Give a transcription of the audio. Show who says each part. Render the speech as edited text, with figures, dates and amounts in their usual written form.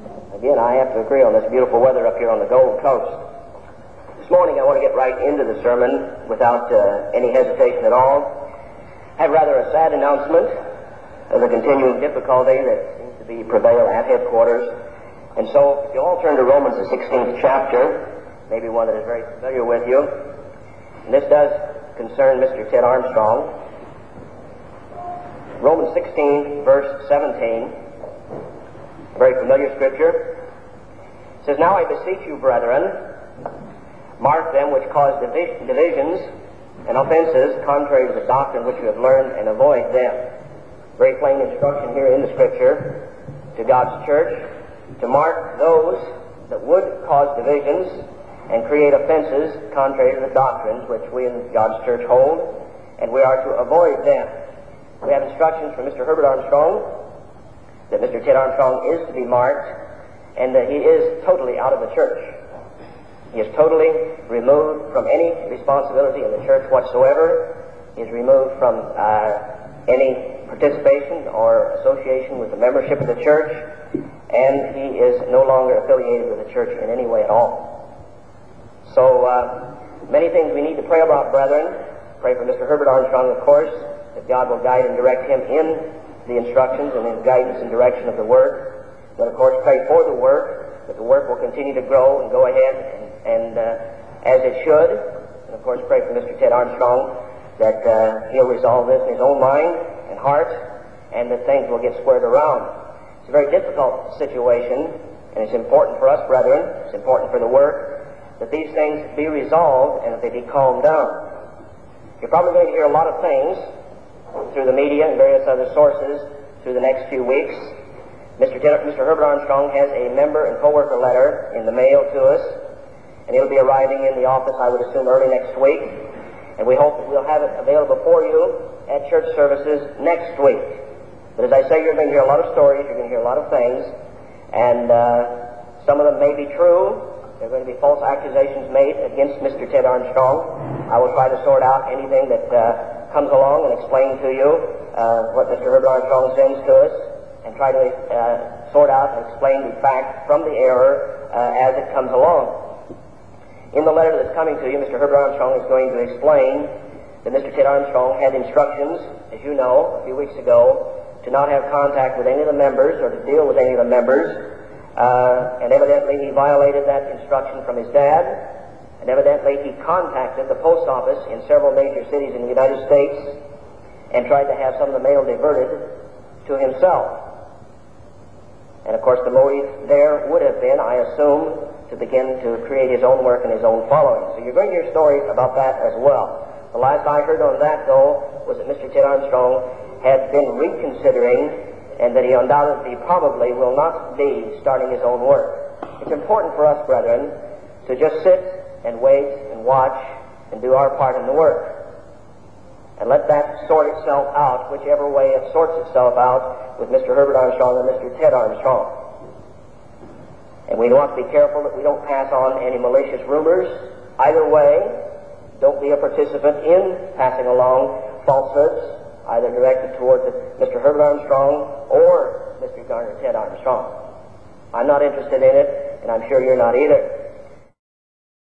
Speaker 1: Again, I have to agree on this beautiful weather up here on the Gold Coast. This morning I want to get right into the sermon without any hesitation at all. I have rather a sad announcement of the continuing difficulty that seems to be prevail at headquarters. And so, if you all turn to Romans, the 16th chapter, maybe one that is very familiar with you. And this does concern Mr. Ted Armstrong. Romans 16, verse 17, a very familiar scripture. It says, "Now I beseech you, brethren, mark them which cause divisions and offenses contrary to the doctrine which you have learned, and avoid them." Very plain instruction here in the scripture to God's church to mark those that would cause divisions and create offenses contrary to the doctrines which we in God's church hold, and we are to avoid them. We have instructions from Mr. Herbert Armstrong that Mr. Ted Armstrong is to be marked, and that he is totally out of the church. He is totally removed from any responsibility in the church whatsoever. He is removed from any participation or association with the membership of the church, and he is no longer affiliated with the church in any way at all. So, many things we need to pray about, brethren. Pray for Mr. Herbert Armstrong, of course, that God will guide and direct him in the instructions and in guidance and direction of the work. But, of course, pray for the work, that the work will continue to grow and go ahead and as it should. And, of course, pray for Mr. Ted Armstrong that he'll resolve this in his own mind and heart, and that things will get squared around. It's a very difficult situation, and it's important for us, brethren, it's important for the work, that these things be resolved and that they be calmed down. You're probably going to hear a lot of things through the media and various other sources through the next few weeks. Mr. Herbert Armstrong has a member and co-worker letter in the mail to us, and it'll be arriving in the office, I would assume, early next week. And we hope that we'll have it available for you at church services next week. But as I say, you're going to hear a lot of stories, you're going to hear a lot of things, and some of them may be true. There are going to be false accusations made against Mr. Ted Armstrong. I will try to sort out anything that comes along and explain to you what Mr. Herbert Armstrong sends to us, and try to sort out and explain the fact from the error as it comes along. In the letter that's coming to you, Mr. Herbert Armstrong is going to explain that Mr. Ted Armstrong had instructions, as you know, a few weeks ago, to not have contact with any of the members or to deal with any of the members. And evidently he violated that instruction from his dad, and evidently he contacted the post office in several major cities in the United States and tried to have some of the mail diverted to himself. And of course the motive there would have been, I assume, to begin to create his own work and his own following. So you're going to hear stories about that as well. The last I heard on that, though, was that Mr. Ted Armstrong had been reconsidering, and that he undoubtedly probably will not be starting his own work. It's important for us, brethren, to just sit and wait and watch and do our part in the work. And let that sort itself out, whichever way it sorts itself out with Mr. Herbert Armstrong and Mr. Ted Armstrong. And we want to be careful that we don't pass on any malicious rumors. Either way, don't be a participant in passing along falsehoods, either directed toward Mr. Herbert Armstrong or Mr. Ted Armstrong. I'm not interested in it, and I'm sure you're not either.